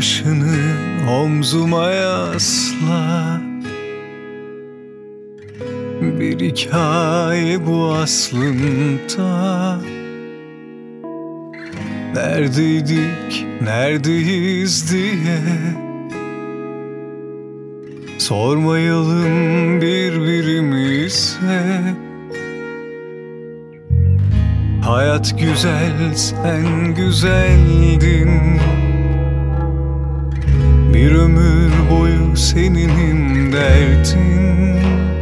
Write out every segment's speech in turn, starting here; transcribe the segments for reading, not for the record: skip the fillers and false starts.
başını omzuma yasla. Bir hikaye bu aslında. Neredeydik, neredeyiz diye sormayalım birbirimize. Hayat güzel, sen güzeldin. Bir ömür boyu seninim derdin.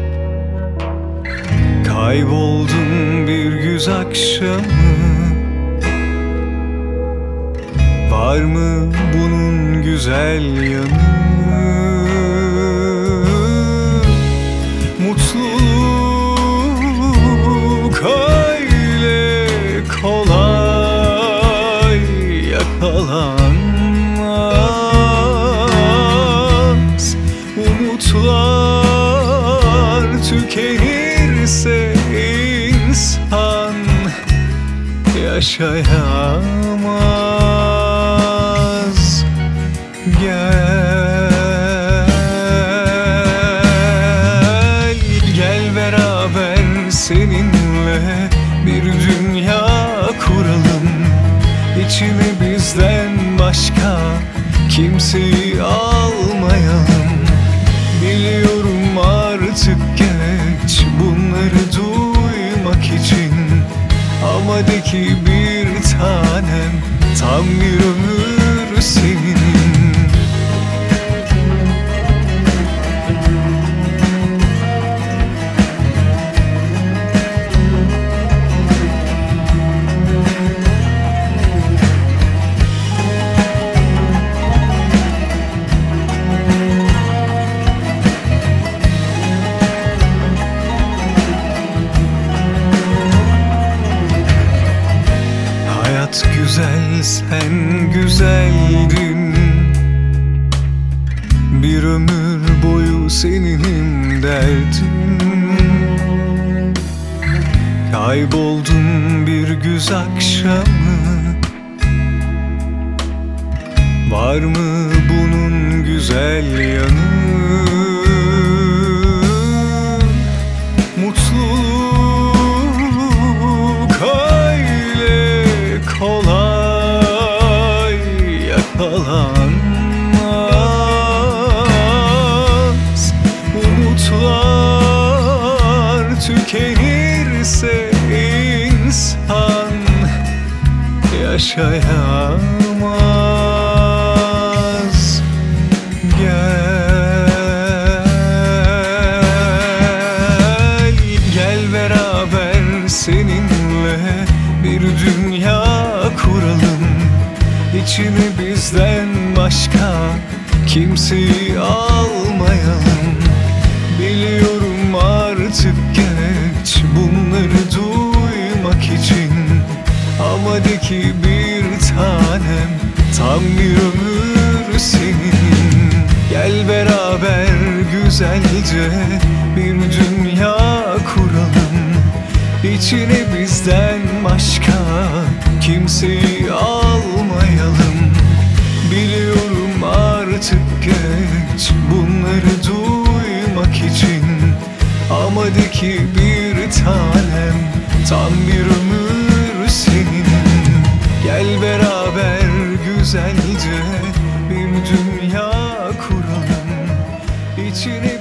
Kayboldum bir güz akşamı. Var mı bunun güzel yanı? Mutluluk öyle kolay yakalanmaz. Umutlar tükenirse insan yaşayamaz. Gel beraber seninle bir dünya kuralım. İçine bizden başka kimseyi almayalım. Biliyorum artık geç bunları duymak için, ama de ki bir tanem, tam bir ömür senin. Hayat güzel, sen güzeldin. Bir ömür boyu seninim derdin. Kayboldum bir güz akşamı. Var mı bunun güzel yanı? Mutluluk öyle kolay yakalanmaz. Umutlar tükenirse insan yaşayamaz. Gel beraber seninle bir dünya kuralım. İçine bizden başka kimseyi almayalım. Biliyorum artık geç bunları duymak için, ama de ki bir tanem, tam bir ömür senin. Gel beraber güzelce bir dünya kuralım. İçine bizden başka kimseyi almayalım. Biliyorum artık geç bunları duymak için, ama de ki bir tanem, tam bir ömür senin. Gel beraber güzelce bir dünya kuralım. İçine